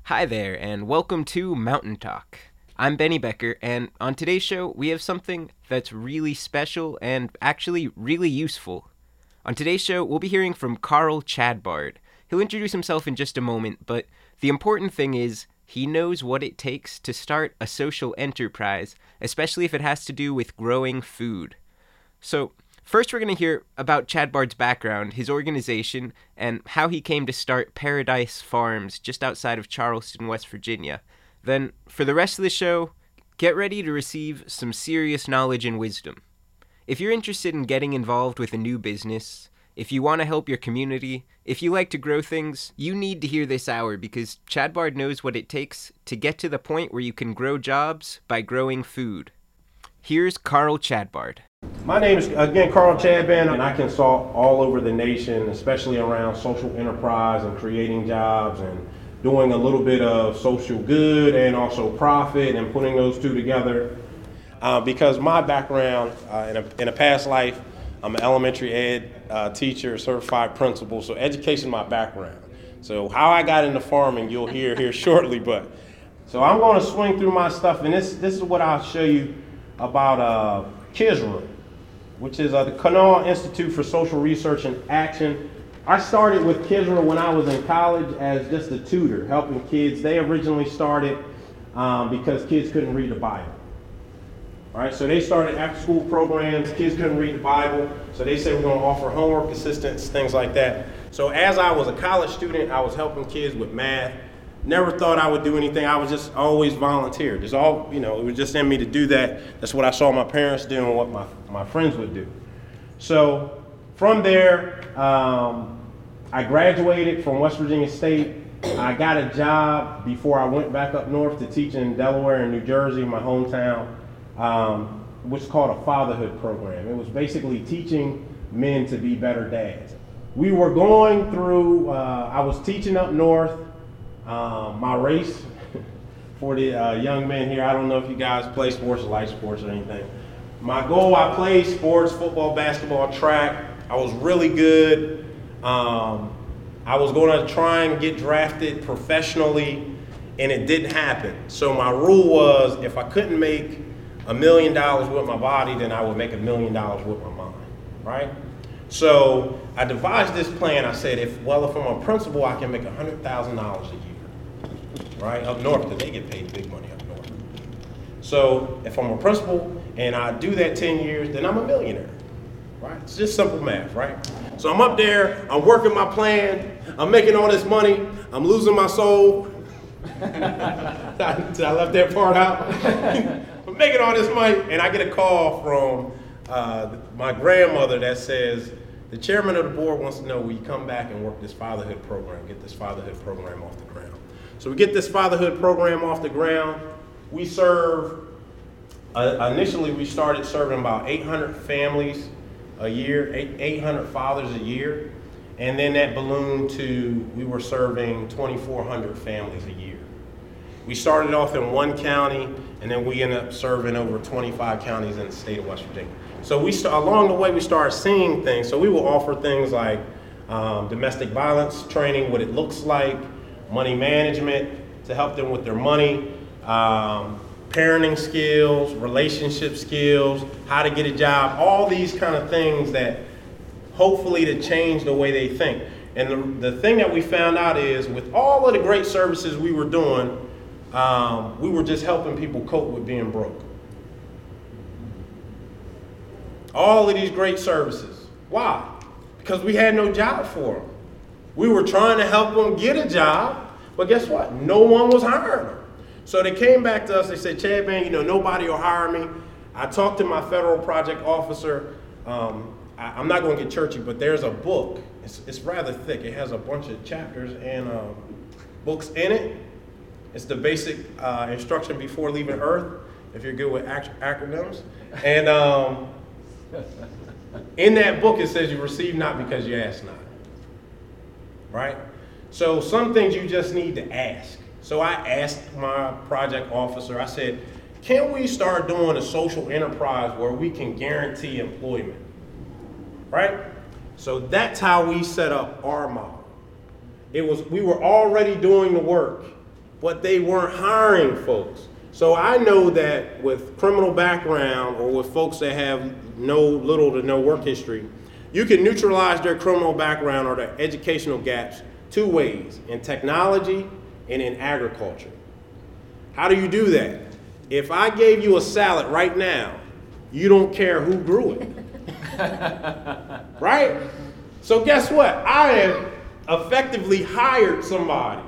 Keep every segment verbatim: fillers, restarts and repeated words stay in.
Hi there, and welcome to Mountain Talk. I'm Benny Becker, and on today's show, we have something that's really special and actually really useful. On today's show, we'll be hearing from Carl Chadbard. He'll introduce himself in just a moment, but the important thing is he knows what it takes to start a social enterprise, especially if it has to do with growing food. So, first we're going to hear about Chadbard's background, his organization, and how he came to start Paradise Farms just outside of Charleston, West Virginia. Then, for the rest of the show, get ready to receive some serious knowledge and wisdom. If you're interested in getting involved with a new business, if you want to help your community, if you like to grow things, you need to hear this hour because Chadbard knows what it takes to get to the point where you can grow jobs by growing food. Here's Carl Chadbard. My name is, again, Carl Chadband, and I consult all over the nation, especially around social enterprise and creating jobs and doing a little bit of social good and also profit and putting those two together. Uh, because my background uh, in, a, in a past life, I'm an elementary ed uh, teacher, certified principal, so education is my background. So how I got into farming, you'll hear here shortly, but so I'm going to swing through my stuff, and this this is what I'll show you about uh, K I S R A, which is uh, the Kanawha Institute for Social Research and Action. I started with K I S R A when I was in college as just a tutor, helping kids. They originally started um, because kids couldn't read the Bible. All right, so they started after-school programs. Kids couldn't read the Bible, so they said we're going to offer homework assistance, things like that. So as I was a college student, I was helping kids with math. Never thought I would do anything. I was just always volunteered. It's all, you know, it was just in me to do that. That's what I saw my parents do and what my, my friends would do. So from there, um, I graduated from West Virginia State. I got a job before I went back up north to teach in Delaware and New Jersey, my hometown, um, which is called a fatherhood program. It was basically teaching men to be better dads. We were going through, uh, I was teaching up north. Um, my race for the uh, young men here, I don't know if you guys play sports or like sports or anything. My goal, I played sports, football, basketball, track. I was really good. Um, I was going to try and get drafted professionally, and it didn't happen. So my rule was if I couldn't make a million dollars with my body, then I would make a million dollars with my mind, right? So I devised this plan. I said, if well, if I'm a principal, I can make one hundred thousand dollars a year, right? Up north, because they get paid big money up north. So if I'm a principal and I do that ten years, then I'm a millionaire, right? It's just simple math, right? So I'm up there, I'm working my plan, I'm making all this money, I'm losing my soul. Did I left that part out? I'm making all this money, and I get a call from uh, my grandmother that says, the chairman of the board wants to know, will you come back and work this fatherhood program, get this fatherhood program off the ground. So we get this fatherhood program off the ground. We serve, uh, initially we started serving about eight hundred families a year, eight hundred fathers a year. And then that ballooned to, we were serving twenty-four hundred families a year. We started off in one county, and then we ended up serving over twenty-five counties in the state of West Virginia. So we st- along the way, we started seeing things. So we will offer things like um, domestic violence training, what it looks like, money management to help them with their money, um, parenting skills, relationship skills, how to get a job, all these kind of things that hopefully to change the way they think. And the, the thing that we found out is with all of the great services we were doing, um, we were just helping people cope with being broke. All of these great services. Why? Because we had no job for them. We were trying to help them get a job, but guess what? No one was hiring them. So they came back to us, they said, Chadband, you know, nobody will hire me. I talked to my federal project officer. Um, I, I'm not going to get churchy, but there's a book. It's, it's rather thick. It has a bunch of chapters and um, books in it. It's the basic uh, instruction before leaving Earth, if you're good with ac- acronyms. And um, in that book, it says you receive not because you ask not. Right? So some things you just need to ask. So I asked my project officer, I said, can we start doing a social enterprise where we can guarantee employment? Right? So that's how we set up our model. It was, we were already doing the work, but they weren't hiring folks. So I know that with criminal background or with folks that have no little to no work history, you can neutralize their criminal background or their educational gaps two ways, in technology and in agriculture. How do you do that? If I gave you a salad right now, you don't care who grew it. Right? So guess what? I have effectively hired somebody,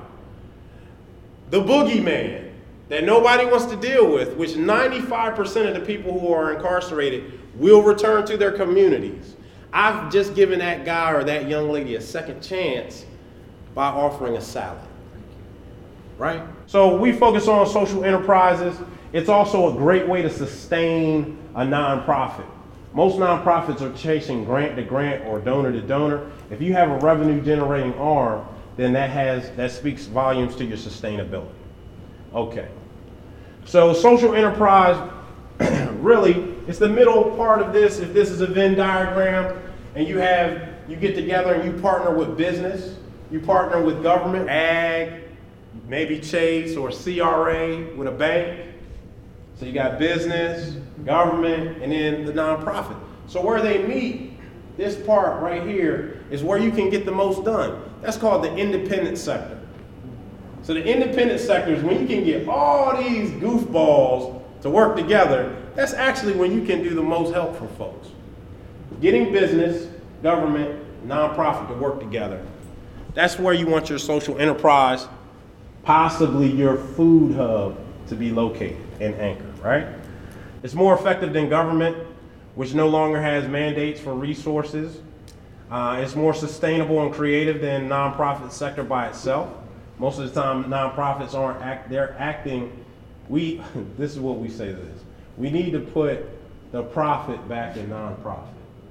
the boogeyman, that nobody wants to deal with, which ninety-five percent of the people who are incarcerated will return to their communities. I've just given that guy or that young lady a second chance by offering a salad. Right? So we focus on social enterprises. It's also a great way to sustain a nonprofit. Most nonprofits are chasing grant to grant or donor to donor. If you have a revenue generating arm, then that has that speaks volumes to your sustainability. Okay. So social enterprise, really, it's the middle part of this. If this is a Venn diagram, and you have you get together and you partner with business, you partner with government, ag, maybe Chase or C R A with a bank. So you got business, government, and then the nonprofit. So where they meet, this part right here is where you can get the most done. That's called the independent sector. So the independent sector is when you can get all these goofballs to work together. That's actually when you can do the most help for folks. Getting business, government, nonprofit to work together. That's where you want your social enterprise, possibly your food hub, to be located and anchored, right? It's more effective than government, which no longer has mandates for resources. Uh, it's more sustainable and creative than nonprofit sector by itself. Most of the time, nonprofits aren't act, they're acting, we, this is what we say to this. We need to put the profit back in nonprofit,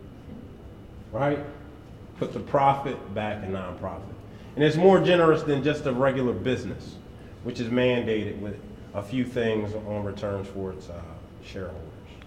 right? Put the profit back in nonprofit. And it's more generous than just a regular business, which is mandated with a few things on returns for its uh, shareholders.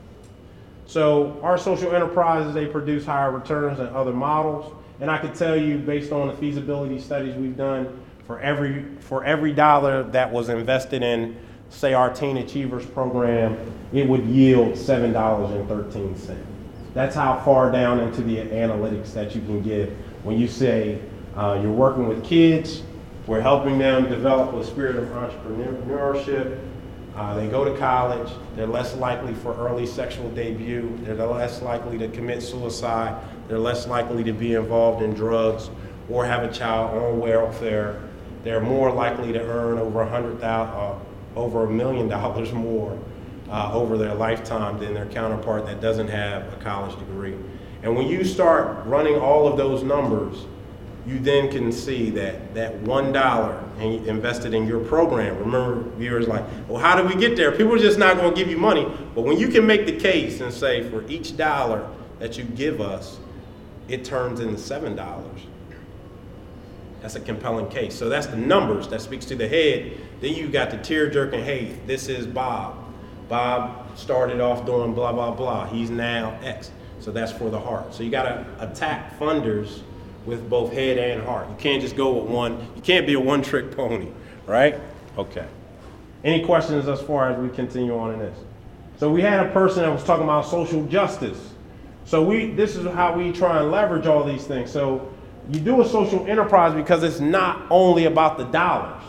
So our social enterprises, they produce higher returns than other models. And I can tell you, based on the feasibility studies we've done, for every, for every dollar that was invested in, say, our Teen Achievers program, it would yield seven dollars and thirteen cents. That's how far down into the analytics that you can get when you say uh, you're working with kids, we're helping them develop a spirit of entrepreneurship. Uh, they go to college, they're less likely for early sexual debut, they're less likely to commit suicide, they're less likely to be involved in drugs or have a child on welfare. They're more likely to earn over a hundred thousand, uh, over a million dollars more uh, over their lifetime than their counterpart that doesn't have a college degree. And when you start running all of those numbers, you then can see that that one dollar invested in your program. Remember, viewers like, well, how do we get there? People are just not going to give you money. But when you can make the case and say, for each dollar that you give us, it turns into seven dollars. That's a compelling case. So that's the numbers that speaks to the head. Then you got the tear jerking, hey, this is Bob. Bob started off doing blah, blah, blah. He's now X. So that's for the heart. So you got to attack funders with both head and heart. You can't just go with one. You can't be a one-trick pony, right? Okay. Any questions as far as we continue on in this? So we had a person that was talking about social justice. So we, this is how we try and leverage all these things. So you do a social enterprise because it's not only about the dollars,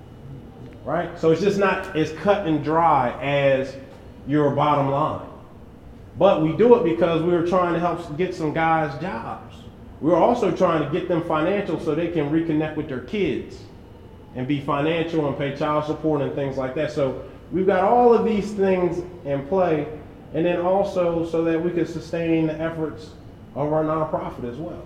right? So it's just not as cut and dry as your bottom line. But we do it because we were trying to help get some guys jobs. We were also trying to get them financial so they can reconnect with their kids and be financial and pay child support and things like that. So we've got all of these things in play, and then also so that we can sustain the efforts of our nonprofit as well.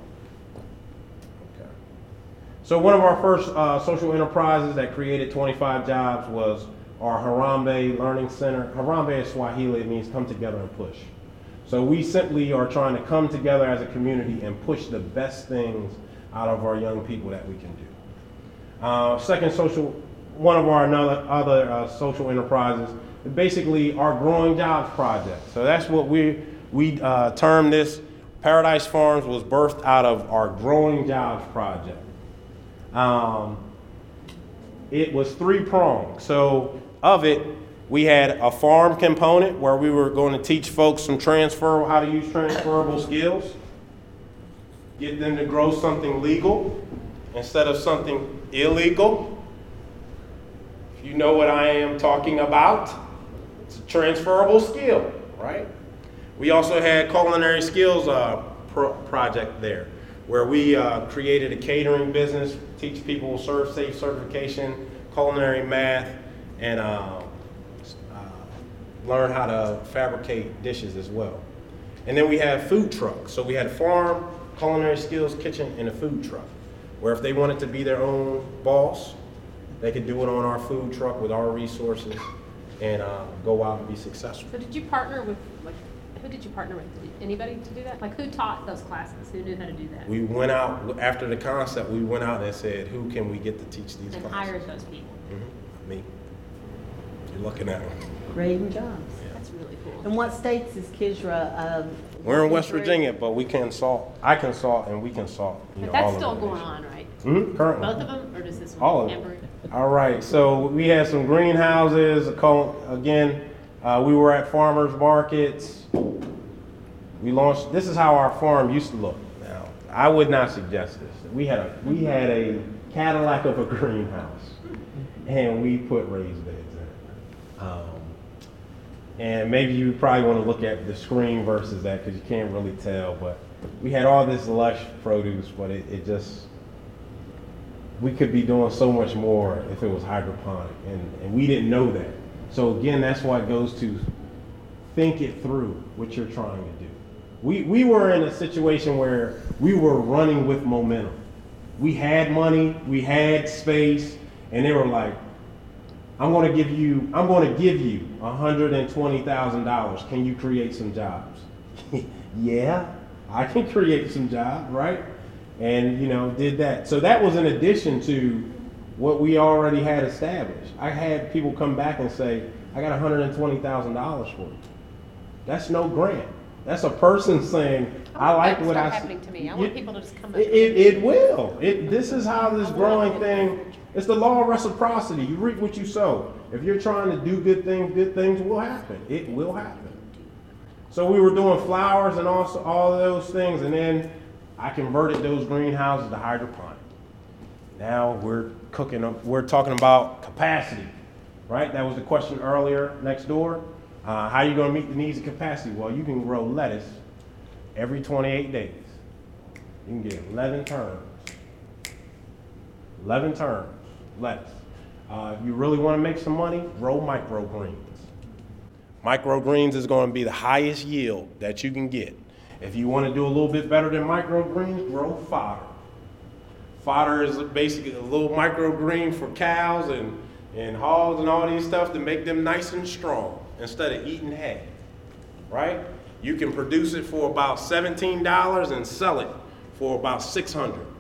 Okay. So one of our first uh, social enterprises that created twenty-five jobs was our Harambee Learning Center. Harambee is Swahili, it means come together and push. So we simply are trying to come together as a community and push the best things out of our young people that we can do. Uh, second social, one of our another, other uh, social enterprises is basically our Growing Jobs Project. So that's what we, we uh, term this. Paradise Farms was birthed out of our Growing Jobs Project. Um, it was three-pronged. So of it, we had a farm component where we were going to teach folks some transfer, how to use transferable skills, get them to grow something legal instead of something illegal. If you know what I am talking about, it's a transferable skill, right? We also had culinary skills uh, pro- project there, where we uh, created a catering business, teach people serve safe certification, culinary math, and uh, uh, learn how to fabricate dishes as well. And then we have food trucks. So we had a farm, culinary skills kitchen, and a food truck, where if they wanted to be their own boss, they could do it on our food truck with our resources and uh, go out and be successful. So did you partner with, like, who did you partner with? Did anybody to do that? Like, who taught those classes? Who knew how to do that? We went out, after the concept, we went out and said, who can we get to teach these and classes? hired those people. Mm-hmm. Me. You're looking at them. Great jobs. That's really cool. And what states is Kisra? Um, We're in West through? Virginia, but we consult. I consult and we consult. You But know, that's all still over the going nation. on, right? Mm-hmm, currently. Both of them, or does this one? All of Amber? them. All right, so we had some greenhouses. a co- Again, uh, we were at farmers markets. We launched. This is how our farm used to look. Now, I would not suggest this. We had a we had a Cadillac of a greenhouse, and we put raised beds in it. Um, and maybe you probably want to look at the screen versus that because you can't really tell. But we had all this lush produce, but it, it just we could be doing so much more if it was hydroponic, and, and we didn't know that. So again, that's why it goes to think it through what you're trying to do. We, we were in a situation where we were running with momentum. We had money, we had space, and they were like, I'm going to give you, I'm going to give you one hundred twenty thousand dollars. Can you create some jobs? Yeah, I can create some jobs, right? And, you know, did that. So that was in addition to what we already had established. I had people come back and say, I got one hundred twenty thousand dollars for you. That's no grant. That's a person saying, I, I like want what that I to start see. happening to me. I You- want people to just come up. It, it, it will. It, this is how this growing thing, it's the law of reciprocity. You reap what you sow. If you're trying to do good things, good things will happen. It will happen. So we were doing flowers and also all of those things, and then I converted those greenhouses to hydroponic. Now we're cooking up, we're talking about capacity, right? That was the question earlier next door. Uh, how are you going to meet the needs of capacity? Well, you can grow lettuce every twenty-eight days. You can get eleven turns. eleven turns, lettuce. Uh, if you really want to make some money, grow microgreens. Microgreens is going to be the highest yield that you can get. If you want to do a little bit better than microgreens, grow fodder. Fodder is basically a little microgreen for cows and, and hogs and all these stuff to make them nice and strong instead of eating hay, right? You can produce it for about seventeen dollars and sell it for about six hundred dollars.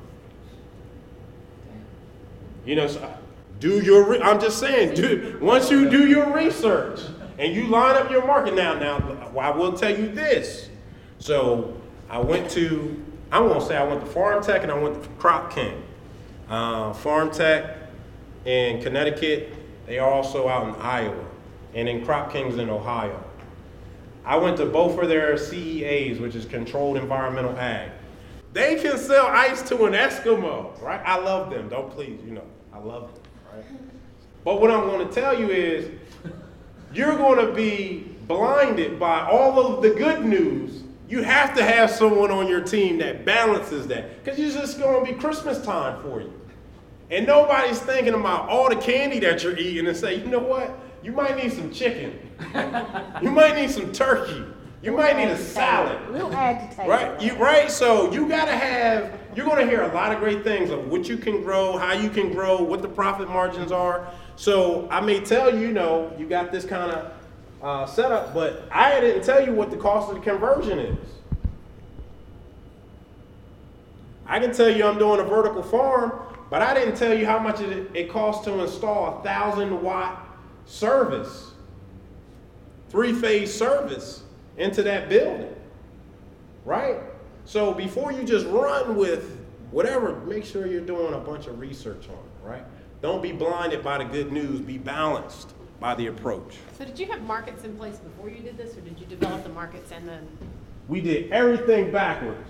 You know, so do your, re- I'm just saying, do, once you do your research and you line up your market now, now, I will tell you this. So I went to, I won't say I went to Farm Tech and I went to Crop King. Uh, Farm Tech in Connecticut, they are also out in Iowa, and then Crop King's in Ohio. I went to both of their C E As, which is Controlled Environmental Ag. They can sell ice to an Eskimo, right? I love them, don't please, you know, I love them, right? But what I'm going to tell you is, you're going to be blinded by all of the good news. You have to have someone on your team that balances that, because it's just going to be Christmas time for you. And nobody's thinking about all the candy that you're eating and say, you know what? You might need some chicken. You might need some turkey. You might need a salad. A little agitated. Right? You right? So you gotta have, you're gonna hear a lot of great things of what you can grow, how you can grow, what the profit margins are. So I may tell you, you know, you got this kind of uh, setup, but I didn't tell you what the cost of the conversion is. I can tell you I'm doing a vertical farm, but I didn't tell you how much it, it costs to install a thousand watt service, three-phase service into that building, right? So before you just run with whatever, make sure you're doing a bunch of research on it, right? Don't be blinded by the good news. Be balanced by the approach. So did you have markets in place before you did this, or did you develop the markets and then? We did everything backwards.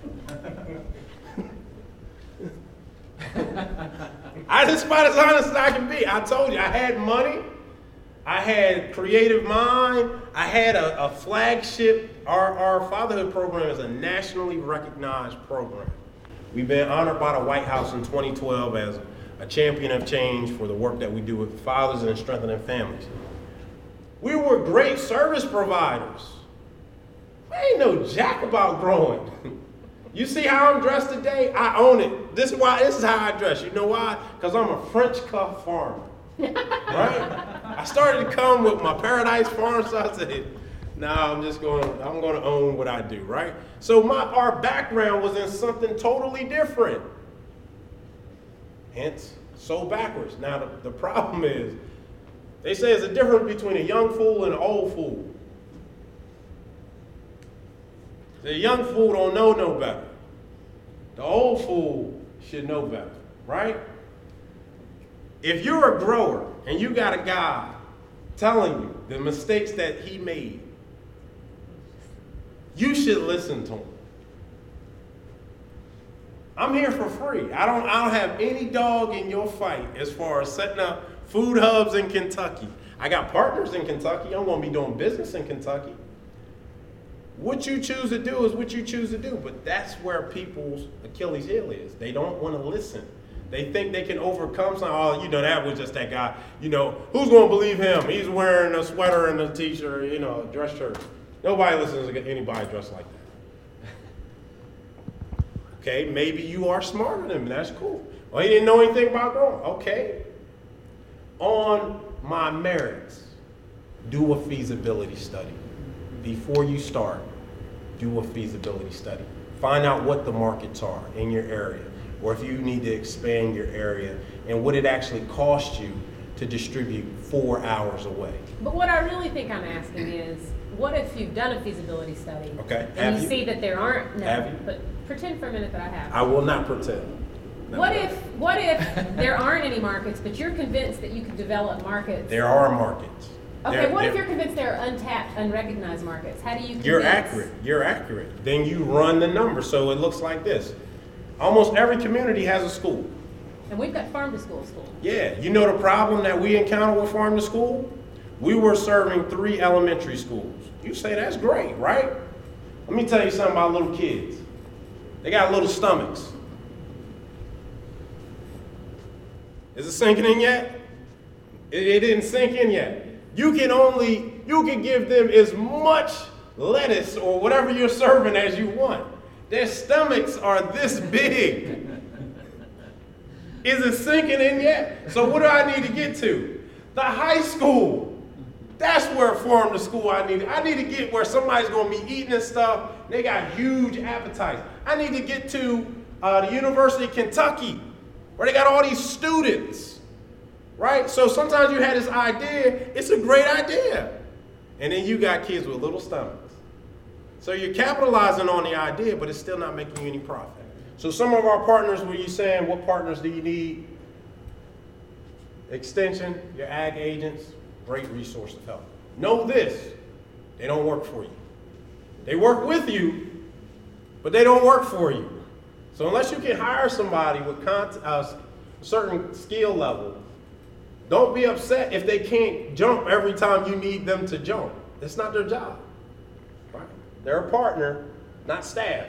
I just about as honest as I can be. I told you, I had money. I had creative mind. I had a, a flagship. Our, our fatherhood program is a nationally recognized program. We've been honored by the White House in twenty twelve as a champion of change for the work that we do with fathers and strengthening families. We were great service providers. I ain't no jack about growing. You see how I'm dressed today? I own it. This is why. This is how I dress. You know why? Because I'm a French cuff farmer. Right? I started to come with my Paradise Farm, so I said, "No, nah, I'm just going. I'm going to own what I do." Right? So my our background was in something totally different. Hence, so backwards. Now the, the problem is, they say there's a difference between a young fool and an old fool. The young fool don't know no better. The old fool should know better, right? If you're a grower and you got a guy telling you the mistakes that he made, you should listen to him. I'm here for free. I don't, I don't have any dog in your fight as far as setting up food hubs in Kentucky. I got partners in Kentucky. I'm going to be doing business in Kentucky. What you choose to do is what you choose to do, but that's where people's Achilles heel is. They don't want to listen. They think they can overcome something. Oh, you know, that was just that guy. You know, who's going to believe him? He's wearing a sweater and a t-shirt, you know, a dress shirt. Nobody listens to anybody dressed like that. Okay, maybe you are smarter than him. That's cool. Well, he didn't know anything about growing. Okay. On my merits, do a feasibility study. Before you start, do a feasibility study. Find out what the markets are in your area, or if you need to expand your area, and what it actually costs you to distribute four hours away. But what I really think I'm asking is, what if you've done a feasibility study, okay, and you, you see that there aren't, no, have you? But pretend for a minute that I have. I will not pretend. No. What if, what if there aren't any markets, but you're convinced that you can develop markets? There are markets. Okay, They're, what they're, if you're convinced there are untapped, unrecognized markets? How do you convince? You're accurate. You're accurate. Then you run the numbers. So it looks like this. Almost every community has a school. And we've got farm to school school. Yeah. You know the problem that we encounter with farm to school? We were serving three elementary schools. You say that's great, right? Let me tell you something about little kids. They got little stomachs. Is it sinking in yet? It, it didn't sink in yet. You can only, you can give them as much lettuce or whatever you're serving as you want. Their stomachs are this big. Is it sinking in yet? So what do I need to get to? The high school. That's where farm to school I need. I need to get where somebody's going to be eating this stuff. They got huge appetites. I need to get to uh, the University of Kentucky, where they got all these students. Right? So sometimes you had this idea, it's a great idea. And then you got kids with little stomachs. So you're capitalizing on the idea, but it's still not making you any profit. So some of our partners, were you saying, what partners do you need? Extension, your ag agents, great resource of help. Know this, they don't work for you. They work with you, but they don't work for you. So unless you can hire somebody with a uh, certain skill level, don't be upset if they can't jump every time you need them to jump. It's not their job. Right? They're a partner, not staff.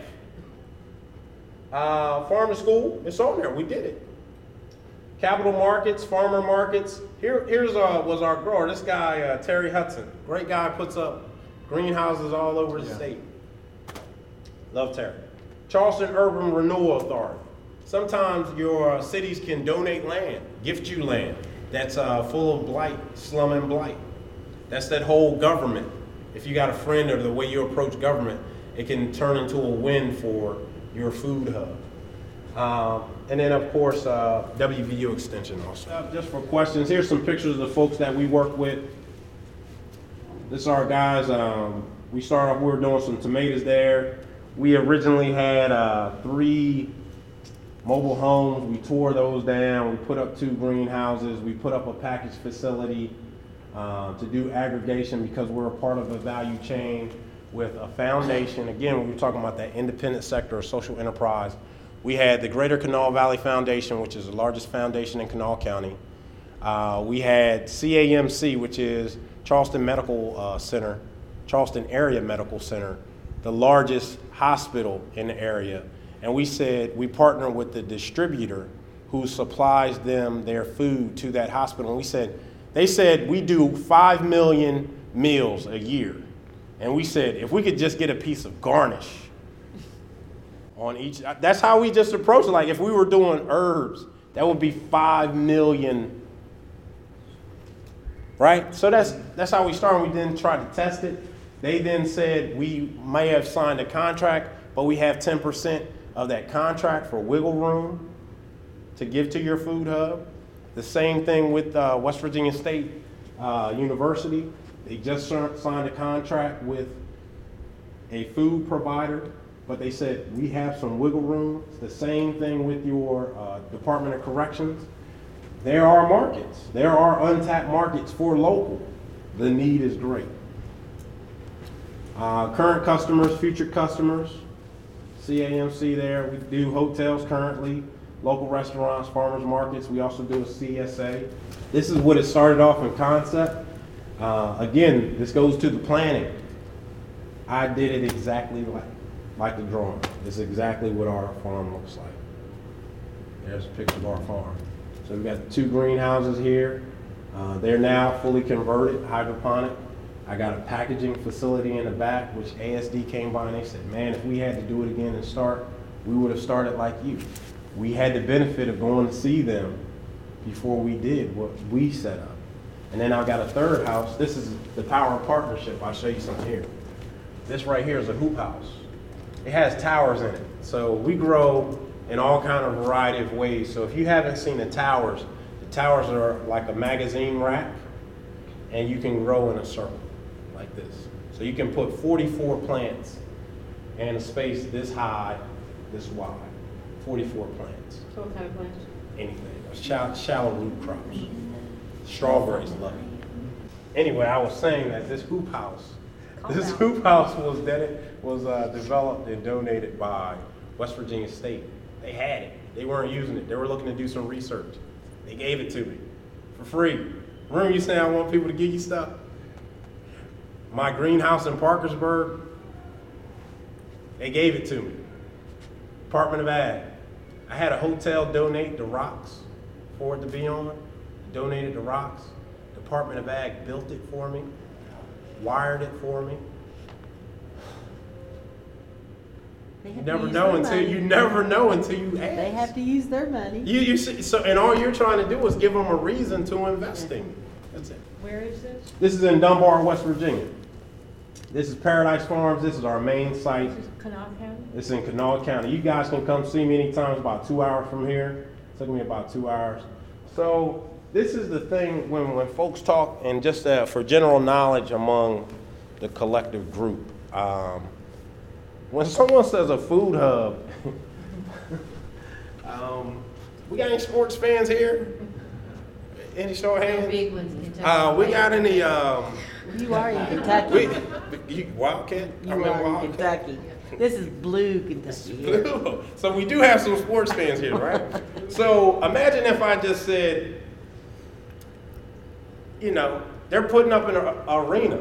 Uh, farm to school, it's on there. We did it. Capital markets, farmer markets. Here, here's uh, was our grower. This guy, uh, Terry Hudson. Great guy, puts up greenhouses all over the yeah. state. Love Terry. Charleston Urban Renewal Authority. Sometimes your uh, cities can donate land, gift you land. That's uh, full of blight, slum and blight. That's that whole government. If you got a friend or the way you approach government, it can turn into a win for your food hub. Um, and then of course, uh, W V U Extension also. Uh, just for questions, here's some pictures of the folks that we work with. This is our guys. Um, we started off, we were doing some tomatoes there. We originally had uh, three mobile homes. We tore those down. We put up two greenhouses. We put up a package facility uh, to do aggregation because we're a part of a value chain with a foundation. Again, when we were talking about that independent sector or social enterprise, we had the Greater Kanawha Valley Foundation, which is the largest foundation in Kanawha County. Uh, we had C A M C, which is Charleston Medical uh, Center, Charleston Area Medical Center, the largest hospital in the area. And we said we partner with the distributor who supplies them their food to that hospital. And we said, they said we do five million meals a year. And we said, if we could just get a piece of garnish on each, that's how we just approached it. Like if we were doing herbs, that would be five million, right? So that's that's how we started. We then tried to test it. They then said we may have signed a contract, but we have ten percent of that contract for wiggle room to give to your food hub. The same thing with uh, West Virginia State uh, University. They just signed a contract with a food provider, but they said we have some wiggle room. It's the same thing with your uh, Department of Corrections. There are markets. There are untapped markets for local. The need is great. Uh, current customers, future customers, C A M C there. We do hotels currently, local restaurants, farmers markets. We also do a C S A. This is what it started off in concept. Uh, again, this goes to the planning. I did it exactly like, like the drawing. This is exactly what our farm looks like. There's a picture of our farm. So we've got two greenhouses here. Uh, they're now fully converted, hydroponic. I got a packaging facility in the back, which A S D came by and they said, man, if we had to do it again and start, we would have started like you. We had the benefit of going to see them before we did what we set up. And then I've got a third house. This is the power of partnership. I'll show you something here. This right here is a hoop house. It has towers in it. So we grow in all kind of variety of ways. So if you haven't seen the towers, the towers are like a magazine rack, and you can grow in a circle like this. So you can put forty-four plants in a space this high, this wide. forty-four plants. So what kind of plants? Anything. Shallow, shallow root crops. Strawberries, love it. Anyway, I was saying that this hoop house, Calm this down. hoop house was dedi- was uh, developed and donated by West Virginia State. They had it. They weren't using it. They were looking to do some research. They gave it to me for free. Remember you saying I want people to give you stuff? My greenhouse in Parkersburg, they gave it to me. Department of Ag. I had a hotel donate the rocks for it to be on. Donated the rocks. Department of Ag built it for me, wired it for me. They You have to never use know their until money. you never know until you ask. They have to use their money. You, you see, so, and all you're trying to do is give them a reason to invest in. That's it. Where is this? This is in Dunbar, West Virginia. This is Paradise Farms. This is our main site. This is Kanawha County? It's in Kanawha County. You guys can come see me anytime. It's about two hours from here. It took me about two hours. So this is the thing when, when folks talk, and just uh, for general knowledge among the collective group, um, when someone says a food hub, um, we got any sports fans here? Any show of hands? Big ones in Kentucky. Uh, we got any, um, You are in Kentucky. we, you, Wildcat? You I mean, are in Wildcat. Kentucky. This is blue Kentucky. here. So we do have some sports fans here, right? So imagine if I just said, you know, they're putting up an a- arena.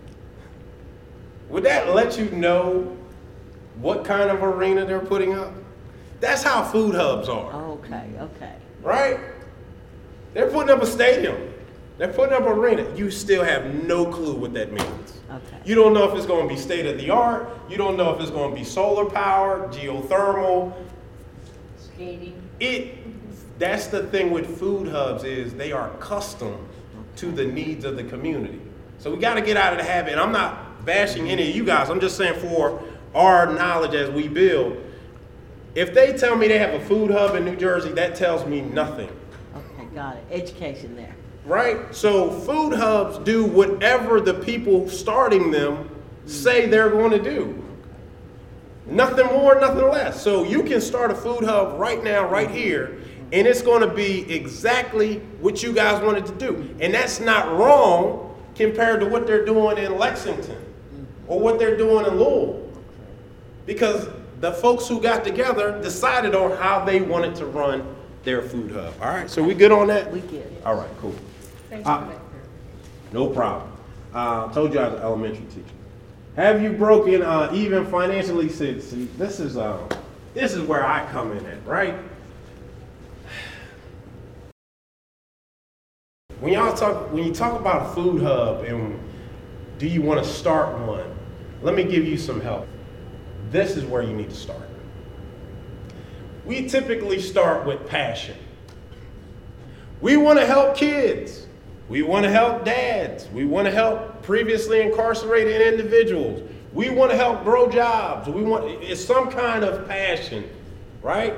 Would that let you know what kind of arena they're putting up? That's how food hubs are, Okay, okay. right? They're putting up a stadium. They're putting up an arena. You still have no clue what that means. Okay. You don't know if it's going to be state of the art. You don't know if it's going to be solar powered, geothermal. Skating. It, that's the thing with food hubs is they are custom to the needs of the community. So we got to get out of the habit. And I'm not bashing any of you guys. I'm just saying for our knowledge as we build, if they tell me they have a food hub in New Jersey, that tells me nothing. Okay, got it. Education there. Right? So food hubs do whatever the people starting them say they're going to do. Nothing more, nothing less. So you can start a food hub right now, right here, and it's going to be exactly what you guys wanted to do. And that's not wrong compared to what they're doing in Lexington or what they're doing in Louisville. Because the folks who got together decided on how they wanted to run their food hub. All right, so we good on that? We get. All right, cool. Thanks Uh, for that. No problem. Uh, I told you I was an elementary teacher. Have you broken uh, even financially? See, see, this is uh, this is where I come in at, right? When y'all talk, when you talk about a food hub and do you want to start one, let me give you some help. This is where you need to start. We typically start with passion. We want to help kids. We want to help dads. We want to help previously incarcerated individuals. We want to help grow jobs. We want, it's some kind of passion, right?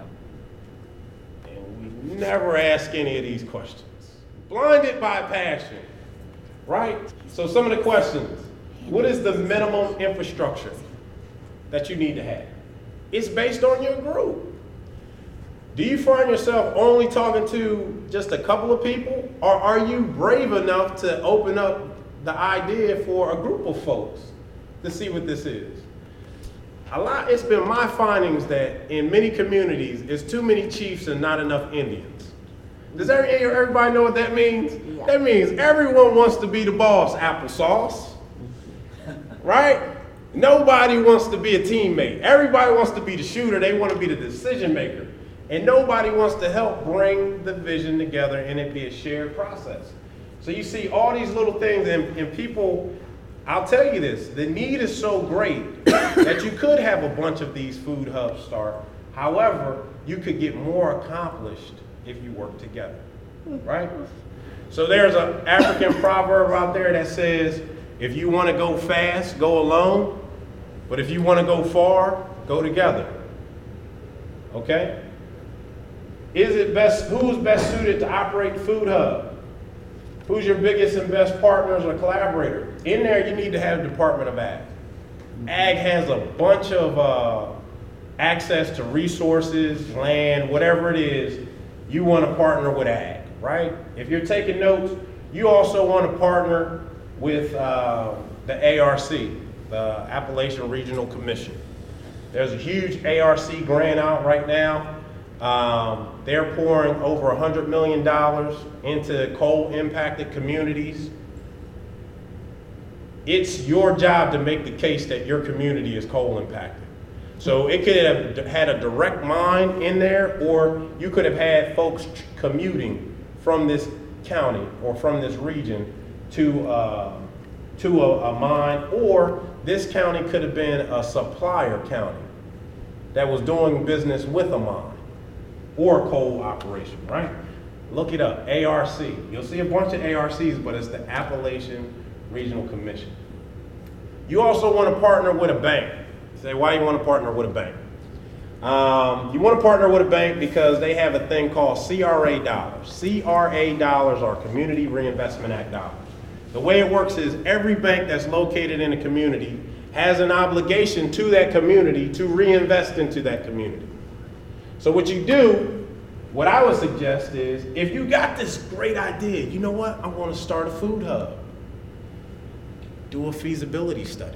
And we never ask any of these questions. Blinded by passion, right? So some of the questions, what is the minimum infrastructure that you need to have? It's based on your group. Do you find yourself only talking to just a couple of people, or are you brave enough to open up the idea for a group of folks to see what this is? A lot, it's been my findings that in many communities, it's too many chiefs and not enough Indians. Does every, everybody know what that means? Yeah. That means everyone wants to be the boss, applesauce, right? Nobody wants to be a teammate. Everybody wants to be the shooter. They want to be the decision maker. And nobody wants to help bring the vision together and it be a shared process. So you see all these little things, and, and people, I'll tell you this, the need is so great that you could have a bunch of these food hubs start. However, you could get more accomplished if you work together, right? So there's an African proverb out there that says, if you want to go fast, go alone. But if you want to go far, go together. Okay? Is it best, who's best suited to operate Food Hub? Who's your biggest and best partners or collaborator? In there, you need to have Department of Ag. Ag has a bunch of uh, access to resources, land, whatever it is. You want to partner with Ag, right? If you're taking notes, you also want to partner with uh, the A R C, the Appalachian Regional Commission. There's a huge A R C grant out right now. Um, they're pouring over one hundred million dollars into coal-impacted communities. It's your job to make the case that your community is coal-impacted. So it could have had a direct mine in there, or you could have had folks commuting from this county or from this region to, uh, to a, a mine, or this county could have been a supplier county that was doing business with a mine or coal operation, right? Look it up, A R C. You'll see a bunch of A R Cs, but it's the Appalachian Regional Commission. You also want to partner with a bank. You say, why you want to partner with a bank? Um, you want to partner with a bank because they have a thing called C R A dollars. C R A dollars are Community Reinvestment Act dollars. The way it works is every bank that's located in a community has an obligation to that community to reinvest into that community. So what you do, what I would suggest is, if you got this great idea, you know what, I want to start a food hub. Do a feasibility study.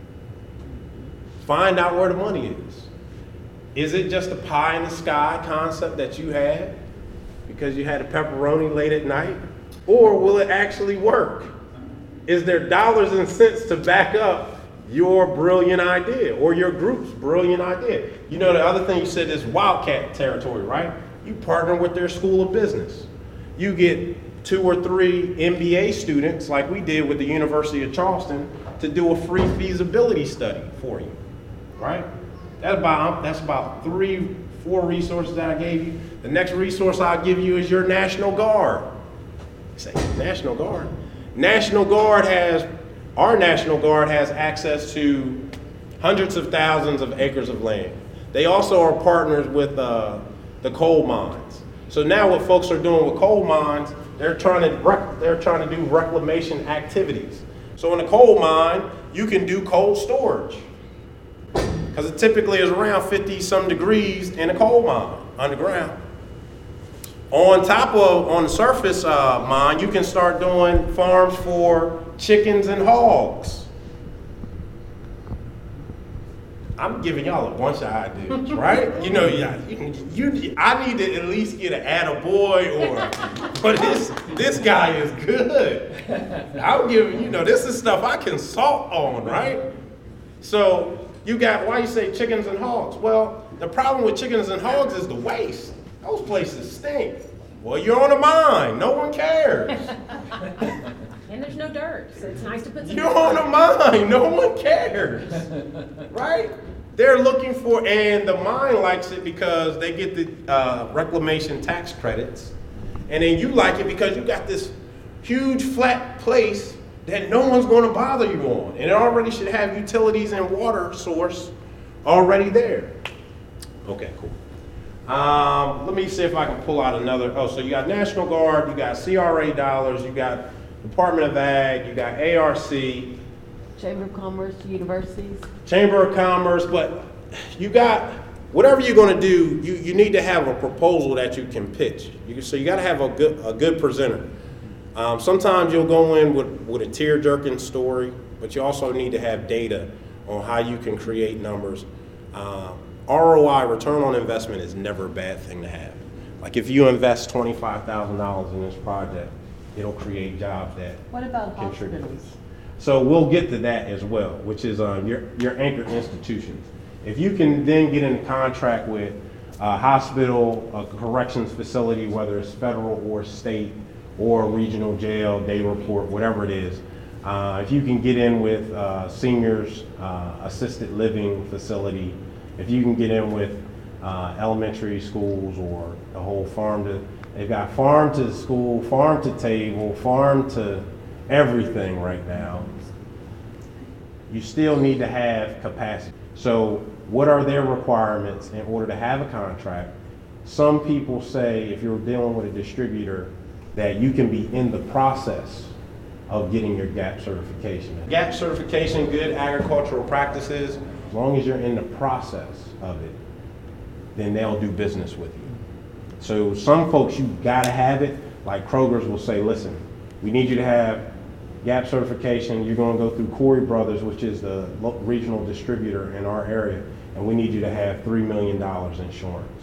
Find out where the money is. Is it just a pie in the sky concept that you had because you had a pepperoni late at night? Or will it actually work? Is there dollars and cents to back up your brilliant idea or your group's brilliant idea? You know, the other thing you said is wildcat territory, right? You partner with their school of business. You get two or three M B A students, like we did with the University of Charleston, to do a free feasibility study for you, right? That's about, that's about three, four resources that I gave you. The next resource I'll give you is your National Guard. You say, National Guard? National Guard has, our National Guard has access to hundreds of thousands of acres of land. They also are partners with uh, the coal mines. So now what folks are doing with coal mines, they're trying to rec- they're trying to do reclamation activities. So in a coal mine, you can do cold storage. because it typically is around fifty some degrees in a coal mine underground. On top of, on the surface uh, mine, you can start doing farms for chickens and hogs. I'm giving y'all a bunch of ideas, right? You know, yeah, you, you, I need to at least get an attaboy or, but this, this guy is good. I'm giving, you know, this is stuff I can salt on, right? So you got, why you say chickens and hogs? Well, the problem with chickens and hogs is the waste. Those places stink. Well, you're on a mine. No one cares. And there's no dirt, so it's nice to put some. You're on a mine. No one cares. Right? They're looking for, and the mine likes it because they get the uh, reclamation tax credits. And then you like it because you got this huge flat place that no one's going to bother you on. And it already should have utilities and water source already there. Okay, cool. Um, let me see if I can pull out another. Oh, so you got National Guard, you got C R A dollars, you got Department of Ag, you got A R C, Chamber of Commerce, universities. Chamber of Commerce, but you got, whatever you're going to do, you, you need to have a proposal that you can pitch. You, so you got to have a good a good presenter. Um, sometimes you'll go in with, with a tear-jerking story, but you also need to have data on how you can create numbers. Um, R O I, return on investment, is never a bad thing to have. Like if you invest twenty-five thousand dollars in this project, it'll create jobs that What about contribute. hospitals? So we'll get to that as well, which is um, your, your anchor institutions. If you can then get in contract with a hospital, a corrections facility, whether it's federal or state or regional jail, day report, whatever it is, uh, if you can get in with uh, seniors, uh, assisted living facility, if you can get in with uh, elementary schools or the whole farm to, they've got farm to school, farm to table, farm to everything right now. You still need to have capacity. So what are their requirements in order to have a contract? Some people say if you're dealing with a distributor that you can be in the process of getting your GAP certification. GAP certification, good agricultural practices, as long as you're in the process of it, then they'll do business with you. So some folks, you gotta have it, like Kroger's will say, listen, we need you to have GAP certification. You're gonna go through Corey Brothers, which is the lo- regional distributor in our area, and we need you to have three million dollars insurance.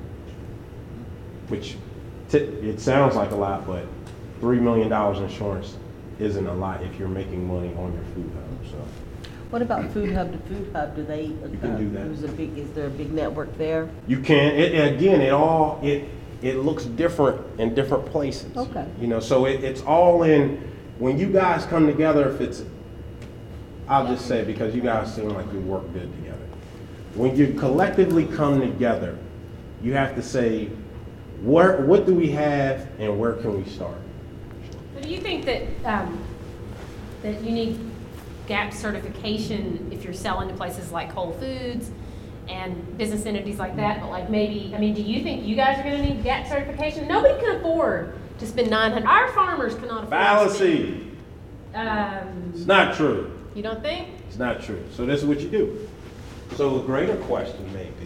Which, t- it sounds like a lot, but three million dollars insurance isn't a lot if you're making money on your food hub, so. What about Food Hub to Food Hub? Do they? You can do that. Who's a big? Is there a big network there? You can, it, again, it all, it, it looks different in different places. Okay. You know, so it, it's all in, when you guys come together, if it's, I'll just say, because you guys seem like you work good together. When you collectively come together, you have to say, where, what do we have and where can we start? But do you think that, um, that you need GAP certification if you're selling to places like Whole Foods and business entities like that? But like maybe, I mean, do you think you guys are gonna need GAP certification? Nobody can afford to spend nine hundred, our farmers cannot afford to spend. Fallacy. Um, It's not true. you don't think? It's not true. So this is what you do. So the greater question may be,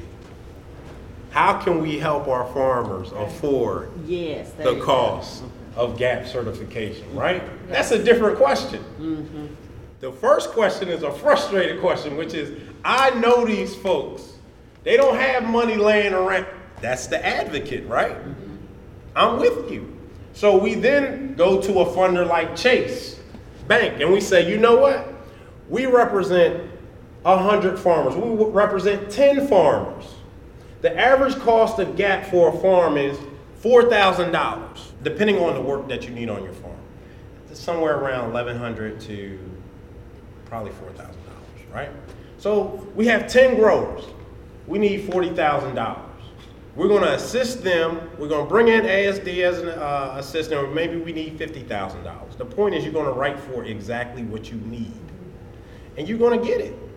how can we help our farmers afford Yes. there the you go. cost of GAP certification, right? That's a different question. Mm-hmm. The first question is a frustrated question, which is, I know these folks. They don't have money laying around. That's the advocate, right? Mm-hmm. I'm with you. So we then go to a funder like Chase Bank and we say, you know what? We represent one hundred farmers. We represent ten farmers. The average cost of GAP for a farm is four thousand dollars, depending on the work that you need on your farm. It's somewhere around eleven hundred dollars to probably four thousand dollars, right? So we have ten growers. We need forty thousand dollars. We're gonna assist them. We're gonna bring in A S D as an uh, assistant, or maybe we need fifty thousand dollars. The point is you're gonna write for exactly what you need. And you're gonna get it.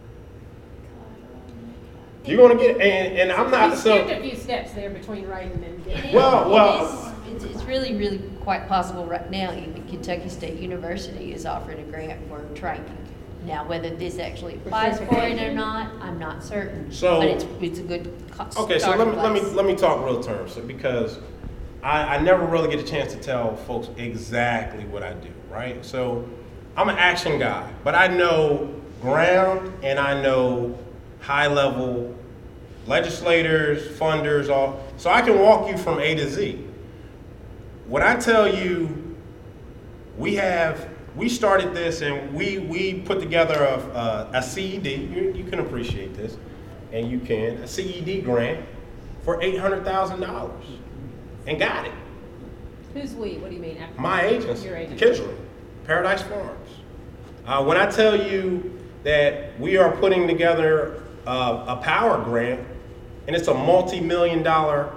You're gonna get it, and, and I'm not, You so. skipped a few steps there between writing and getting. Well, well. It is, it's, it's really, really quite possible right now, even Kentucky State University is offering a grant for training. Now, whether this actually applies for it or not, I'm not certain. So- But it's, it's a good co- Okay, so let me, starting let me, place. let me talk real terms, so because I, I never really get a chance to tell folks exactly what I do, right? So I'm an action guy, but I know ground and I know high level legislators, funders, all, so I can walk you from A to Z. When I tell you, we have, we started this and we, we put together a, a, a C E D, you, you can appreciate this, and you can, a C E D grant for eight hundred thousand dollars, and got it. Who's we? What do you mean? After My agency, Your agency. Kislery, Paradise Farms. Uh, when I tell you that we are putting together uh, a power grant, and it's a multi-million dollar,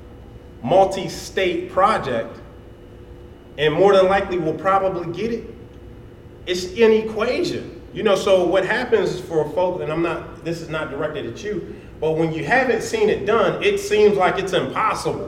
multi-state project, and more than likely we'll probably get it, it's an equation. You know, so what happens for folks, and I'm not, this is not directed at you, but when you haven't seen it done, it seems like it's impossible.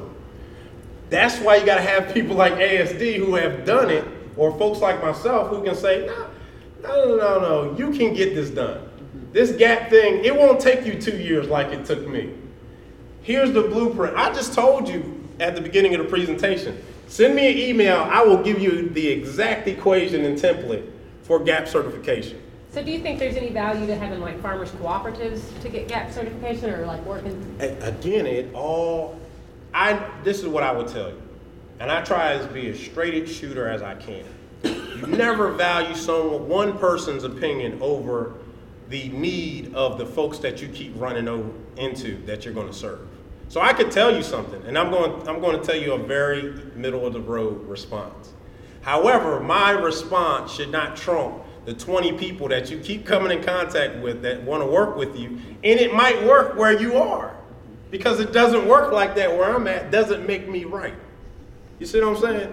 That's why you gotta have people like A S D who have done it, or folks like myself who can say, no, no, no, no, no, you can get this done. This gap thing, it won't take you two years like it took me. Here's the blueprint. I just told you at the beginning of the presentation, send me an email, I will give you the exact equation and template for gap certification. So do you think there's any value to having like farmers cooperatives to get GAP certification, or like working? A- Again, it all, I, this is what I would tell you, and I try to be as straight shooter as I can. You never value someone, one person's opinion over the need of the folks that you keep running over into that you're going to serve. So I could tell you something, and I'm going, I'm going to tell you a very middle of the road response. However, my response should not trump the twenty people that you keep coming in contact with that want to work with you, and it might work where you are, because it doesn't work like that where I'm at. Doesn't make me right. You see what I'm saying?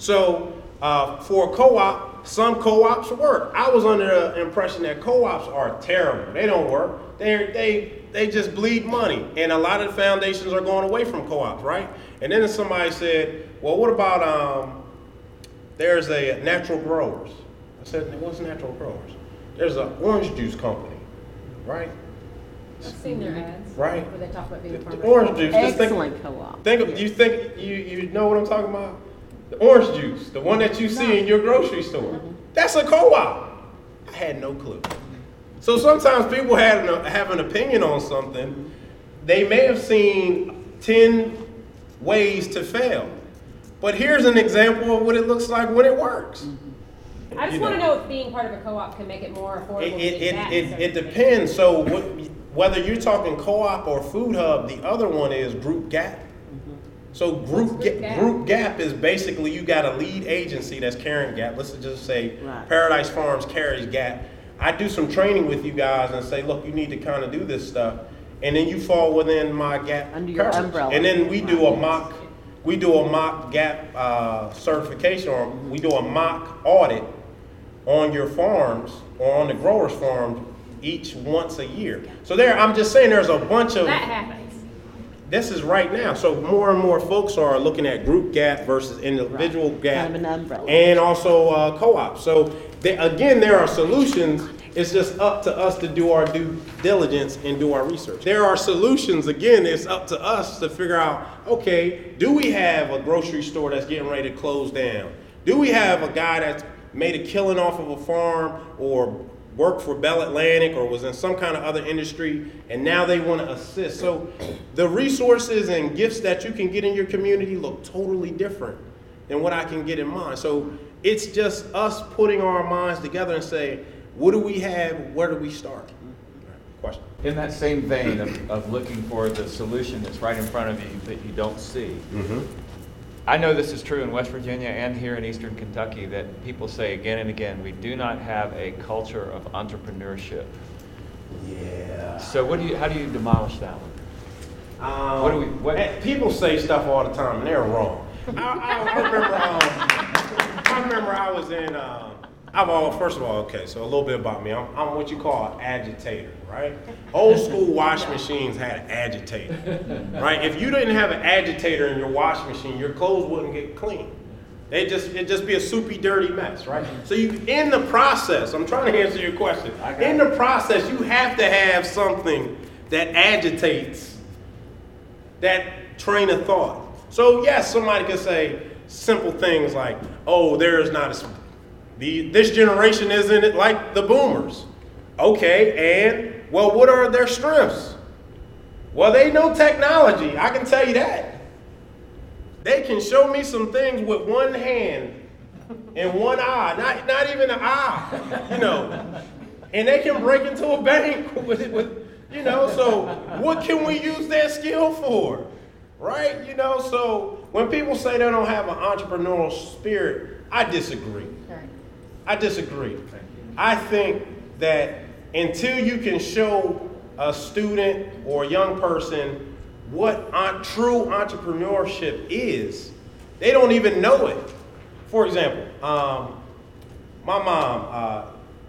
So uh, for a co-op, some co-ops work. I was under the impression that co-ops are terrible. They don't work. They they they just bleed money, and a lot of the foundations are going away from co-ops, right? And then somebody said, well, what about um, there's a natural growers. I said, what's natural growers? There's an orange juice company, right? I've seen their ads. Right. Where they talk about being The, farmers. the orange juice. Just think, Excellent co-op. think of, do you think you, you know what I'm talking about? The orange juice, the one that you see in your grocery store. That's a co-op. I had no clue. So sometimes people have an, have an opinion on something. They may have seen ten ways to fail. But here's an example of what it looks like when it works. I just You want to know. know if being part of a co-op can make it more affordable. It, to it, get it, GAP it, it certification. depends. So what, whether you're talking co-op or food hub, the other one is group gap. So group What's ga- Group Gap? group gap is basically you got a lead agency that's carrying gap. Let's just say Right. Paradise Farms carries gap. I do some training with you guys and say, look, you need to kind of do this stuff, and then you fall within my gap Under your coverage. umbrella. And then we do a Right. mock, we do a mock gap uh, certification, or we do a mock audit on your farms or on the growers' farms each once a year. So there, I'm just saying, there's a bunch of. That happens. This is right now. So more and more folks are looking at group gap versus individual gap, Kind of an umbrella. and also uh, co-op. So they, again, there are solutions. It's just up to us to do our due diligence and do our research. There are solutions. Again, it's up to us to figure out, okay, do we have a grocery store that's getting ready to close down? Do we have a guy that's made a killing off of a farm or worked for Bell Atlantic or was in some kind of other industry, and now they want to assist? So the resources and gifts that you can get in your community look totally different than what I can get in mine. So it's just us putting our minds together and say, what do we have? Where do we start? Question. In that same vein of, of looking for the solution that's right in front of you that you don't see, Mm-hmm. I know this is true in West Virginia and here in Eastern Kentucky, that people say again and again, we do not have a culture of entrepreneurship. Yeah. So what do you, how do you demolish that one? Um, What do we- what- eh, People say stuff all the time, and they're wrong. I, I, I remember. Um, I remember I was in. Uh, I've all. First of all, okay. So a little bit about me. I'm, I'm what you call an agitator, right? Old school wash machines had an agitator, right? If you didn't have an agitator in your wash machine, your clothes wouldn't get clean. It just it just be a soupy, dirty mess, right? So you in the process, I'm trying to answer your question. In the process, you have to have something that agitates that train of thought. So yes, somebody could say simple things like, "Oh, there is not a the this generation isn't like the boomers." Okay, and well, what are their strengths? Well, they know technology. I can tell you that. They can show me some things with one hand and one eye, not not even an eye, you know. And they can break into a bank with with, you know. So what can we use that skill for, right? You know. So when people say they don't have an entrepreneurial spirit, I disagree. I disagree. I think that until you can show a student or a young person what on, true entrepreneurship is, they don't even know it. For example, um, my mom, uh,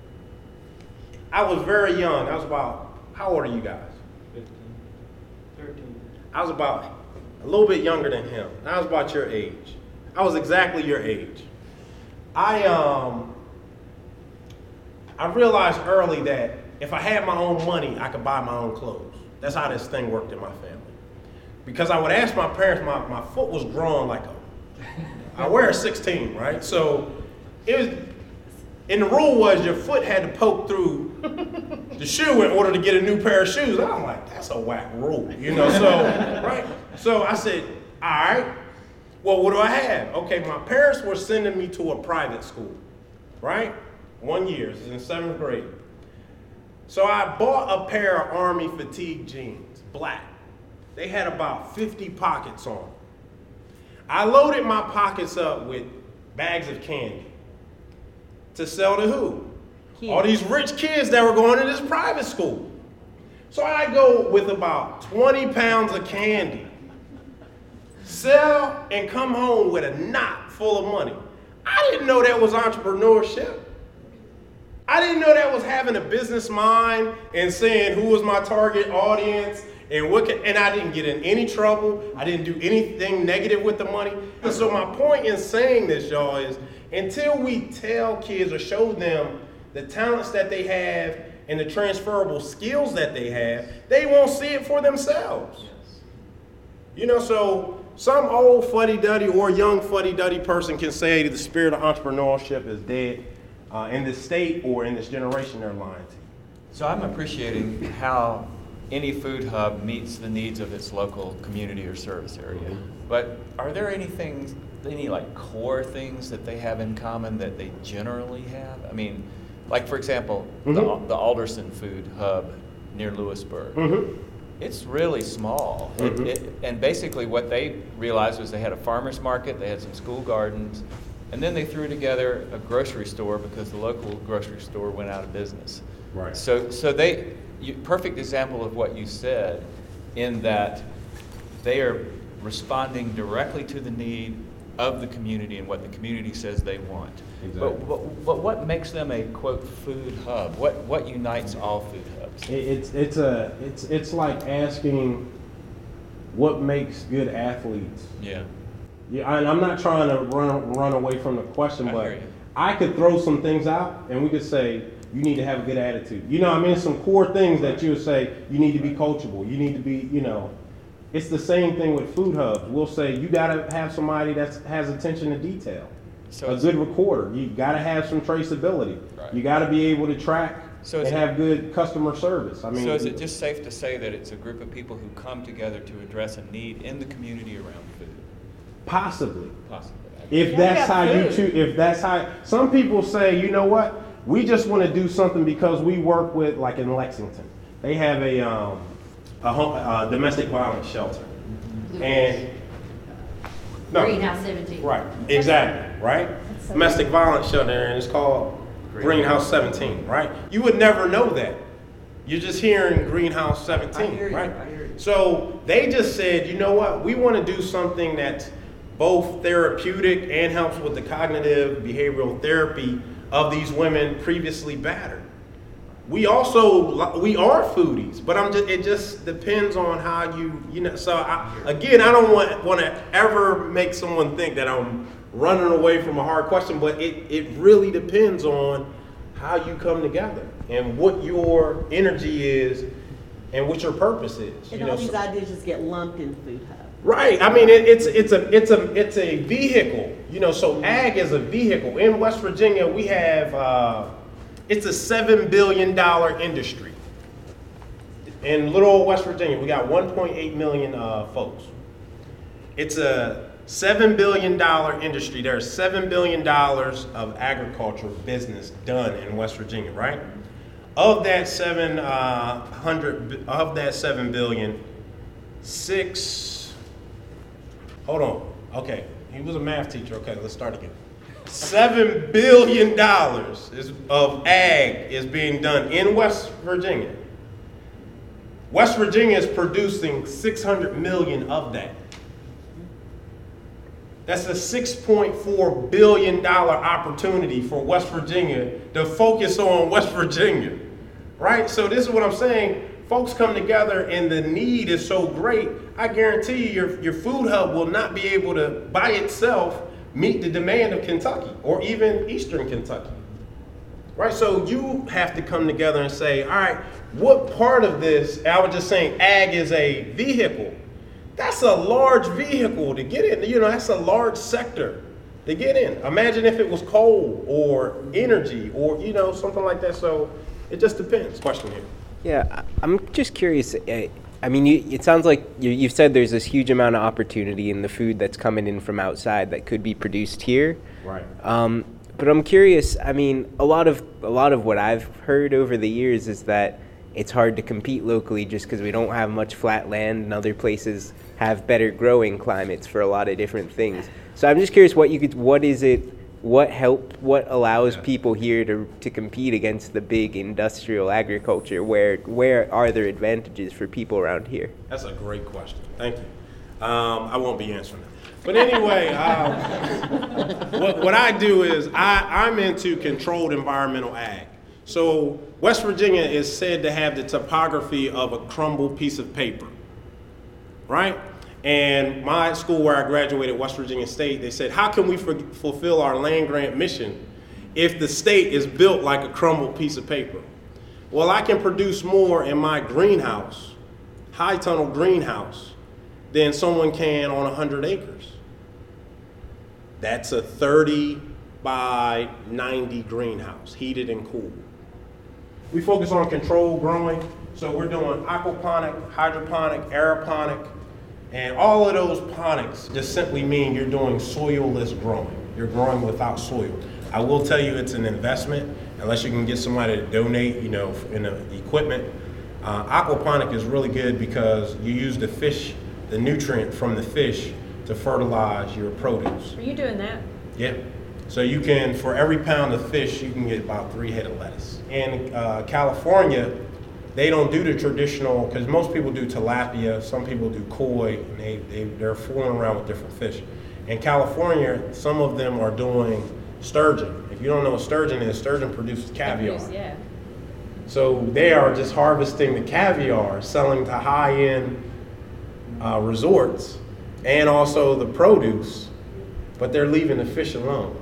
I was very young. I was about, how old are you guys? fifteen, thirteen. I was about a little bit younger than him. I was about your age. I was exactly your age. I um, I realized early that if I had my own money, I could buy my own clothes. That's how this thing worked in my family. Because I would ask my parents, my, my foot was growing like a, I wear a sixteen, right? So it was, and the rule was your foot had to poke through the shoe in order to get a new pair of shoes. And I'm like, that's a whack rule, you know, so, right? So I said, all right, well, what do I have? Okay, my parents were sending me to a private school, right? One year, this is in seventh grade. So I bought a pair of Army fatigue jeans, black. They had about fifty pockets on them. I loaded my pockets up with bags of candy to sell to who? Kids. All these rich kids that were going to this private school. So I go with about twenty pounds of candy, sell and come home with a knot full of money. I didn't know that was entrepreneurship. I didn't know that was having a business mind and saying who was my target audience and what can, and I didn't get in any trouble. I didn't do anything negative with the money. And so my point in saying this, y'all, is until we tell kids or show them the talents that they have and the transferable skills that they have, they won't see it for themselves. You know, so some old fuddy-duddy or young fuddy-duddy person can say the spirit of entrepreneurship is dead uh, in this state or in this generation they're lying to. So I'm appreciating how any food hub meets the needs of its local community or service area. Mm-hmm. But are there any things, any like core things that they have in common that they generally have? I mean, like for example, mm-hmm. the, the Alderson Food Hub near Lewisburg. Mm-hmm. It's really small. Mm-hmm. It, it, and basically what they realized was they had a farmer's market, they had some school gardens, and then they threw together a grocery store because the local grocery store went out of business. Right. So, so they, you, perfect example of what you said, in that they are responding directly to the need of the community and what the community says they want. Exactly. But, but, but what makes them a quote food hub? What what unites all food hubs? It, it's it's a it's it's like asking what makes good athletes. Yeah. Yeah, and I'm not trying to run run away from the question, I but hear you. I could throw some things out, and we could say you need to have a good attitude. You know, what I mean, some core things that you would say you need to be coachable. You need to be, you know, it's the same thing with food hubs. We'll say you got to have somebody that has attention to detail. So a good recorder. You got to have some traceability. Right. You got to be able to track So and is it- have good customer service. I mean, So is it just safe to say that it's a group of people who come together to address a need in the community around food? possibly? Possibly. If that's how you choose, if that's how, some people say, you know what, we just want to do something because we work with, like in Lexington, they have a, um, a, home, a domestic violence shelter. And, no. Greenhouse seventeen. Right, exactly, right? Domestic violence shelter, and it's called Greenhouse seventeen, right? You would never know that. You're just hearing Greenhouse seventeen, I hear you, right? I hear you. So they just said, you know what, we want to do something that's both therapeutic and helps with the cognitive behavioral therapy of these women previously battered. We also, we are foodies, but I'm just, it just depends on how you, you know, so I, again, I don't want, want to ever make someone think that I'm running away from a hard question, but it, it really depends on how you come together and what your energy is and what your purpose is. And you all know, these so- ideas just get lumped in Food Hub. Right. I mean, it, it's it's a it's a it's a vehicle. You know, so ag is a vehicle. In West Virginia, we have uh, it's a seven billion dollar industry. In little old West Virginia, we got one point eight million uh, folks. It's a seven billion dollar industry. There's seven billion dollars of agriculture business done in West Virginia, right? Of that seven uh, hundred, of that seven billion, six. Hold on. Okay, he was a math teacher. Okay, let's start again. Seven billion dollars is of ag is being done in West Virginia. West Virginia is producing six hundred million of that. That's a six point four billion dollar opportunity for West Virginia to focus on West Virginia, right? So this is what I'm saying. Folks come together and the need is so great. I guarantee you your, your food hub will not be able to, by itself, meet the demand of Kentucky or even Eastern Kentucky, right? So you have to come together and say, all right, what part of this, I was just saying ag is a vehicle. That's a large vehicle to get in. You know, that's a large sector to get in. Imagine if it was coal or energy or, you know, something like that. So it just depends. Question here. Yeah, I- I'm just curious. uh, I mean, you, it sounds like you, you've said there's this huge amount of opportunity in the food that's coming in from outside that could be produced here. Right. Um, but I'm curious. I mean, a lot of a lot of what I've heard over the years is that it's hard to compete locally just because we don't have much flat land, and other places have better growing climates for a lot of different things. So I'm just curious, what you could, what is it? What help? What allows people here to, to compete against the big industrial agriculture? Where where are there advantages for people around here? That's a great question. Thank you. Um, I won't be answering that. But anyway, um, what, what I do is I, I'm into controlled environmental ag. So West Virginia is said to have the topography of a crumbled piece of paper, right? And my school where I graduated, West Virginia State, they said, how can we f- fulfill our land grant mission if the state is built like a crumbled piece of paper? Well, I can produce more in my greenhouse, high tunnel greenhouse, than someone can on one hundred acres. That's a thirty by ninety greenhouse, heated and cooled. We focus on controlled growing, so we're doing aquaponic, hydroponic, aeroponic, and all of those ponics just simply mean you're doing soil-less growing. You're growing without soil. I will tell you it's an investment, unless you can get somebody to donate, you know, in the equipment. Uh, aquaponic is really good because you use the fish, the nutrient from the fish to fertilize your produce. Are you doing that? Yeah. So you can, for every pound of fish, you can get about three head of lettuce. In uh, California, they don't do the traditional, because most people do tilapia, some people do koi, and they, they, they're fooling around with different fish. In California, some of them are doing sturgeon. If you don't know what sturgeon is, sturgeon produces caviar. Yeah. So they are just harvesting the caviar, selling to high-end uh, resorts, and also the produce, but they're leaving the fish alone.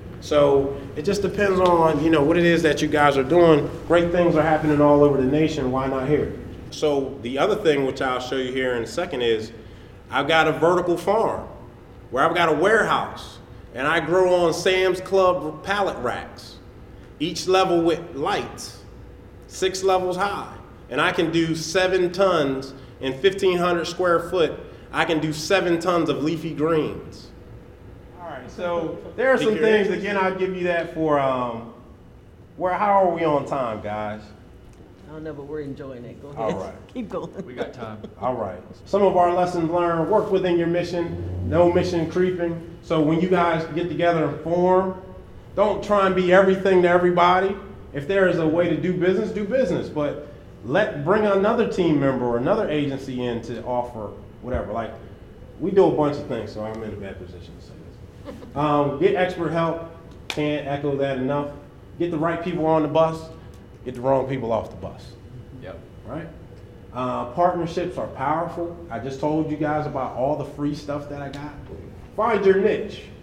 So it just depends on, you know, what it is that you guys are doing. Great things are happening all over the nation. Why not here? So the other thing, which I'll show you here in a second, is I've got a vertical farm where I've got a warehouse and I grow on Sam's Club pallet racks, each level with lights, six levels high. And I can do seven tons in fifteen hundred square foot. I can do seven tons of leafy greens. All right, so there are some things, again, I'll give you that for, um, where, how are we on time, guys? I don't know, but we're enjoying it. Go ahead. All right. Keep going. We got time. All right. Some of our lessons learned: work within your mission, no mission creeping. So when you guys get together and form, don't try and be everything to everybody. If there is a way to do business, do business. But let bring another team member or another agency in to offer whatever. Like, we do a bunch of things, so I'm in a bad position to say this. Um, get expert help. Can't echo that enough. Get the right people on the bus. Get the wrong people off the bus. Yep. Right? Uh, partnerships are powerful. I just told you guys about all the free stuff that I got. Find your niche.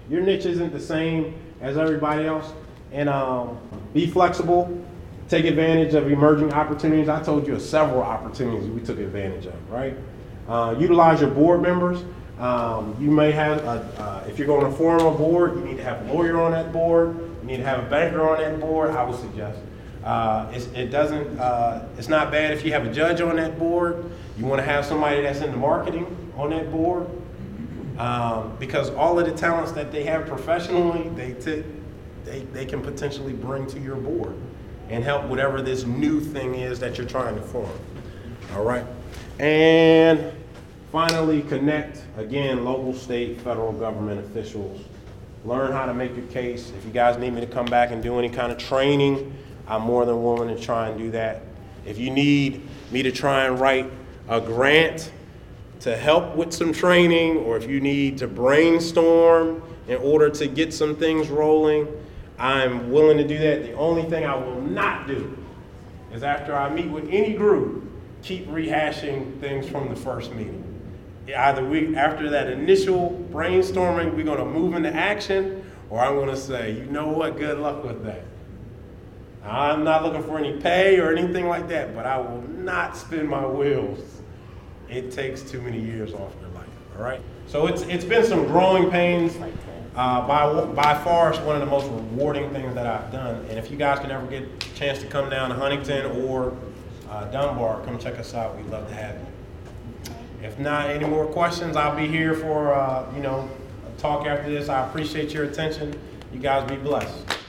Your niche isn't the same as everybody else. And um, be flexible. Take advantage of emerging opportunities. I told you of several opportunities we took advantage of, right? Uh, utilize your board members. Um, you may have, a, uh, if you're going to form a board, you need to have a lawyer on that board. You need to have a banker on that board, I would suggest. Uh, it's, it doesn't, uh, it's not bad if you have a judge on that board. You want to have somebody that's into marketing on that board. Um, because all of the talents that they have professionally, they, t- they, they can potentially bring to your board and help whatever this new thing is that you're trying to form. All right. And finally, connect, again, local, state, federal government officials. Learn how to make your case. If you guys need me to come back and do any kind of training, I'm more than willing to try and do that. If you need me to try and write a grant to help with some training, or if you need to brainstorm in order to get some things rolling, I'm willing to do that. The only thing I will not do is after I meet with any group, keep rehashing things from the first meeting. Either we, after that initial brainstorming, we're gonna move into action, or I'm gonna say, you know what, good luck with that. I'm not looking for any pay or anything like that, but I will not spin my wheels. It takes too many years off your life, all right? So it's it's been some growing pains. Uh, by, by far, it's one of the most rewarding things that I've done. And if you guys can ever get a chance to come down to Huntington or uh, Dunbar, come check us out. We'd love to have you. If not, any more questions, I'll be here for, uh, you know, a talk after this. I appreciate your attention. You guys be blessed.